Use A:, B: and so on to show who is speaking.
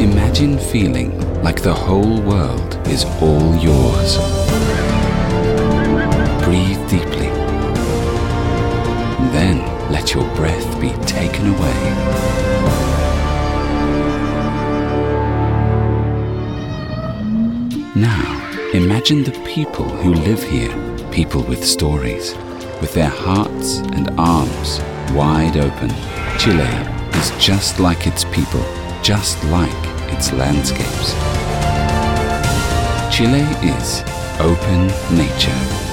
A: Imagine feeling like the whole world is all yours. Breathe deeply. Then let your breath be taken away. Now, imagine the people who live here, people with stories, with their hearts and arms wide open. Chile is just like its people, just like its landscapes. Chile is open nature.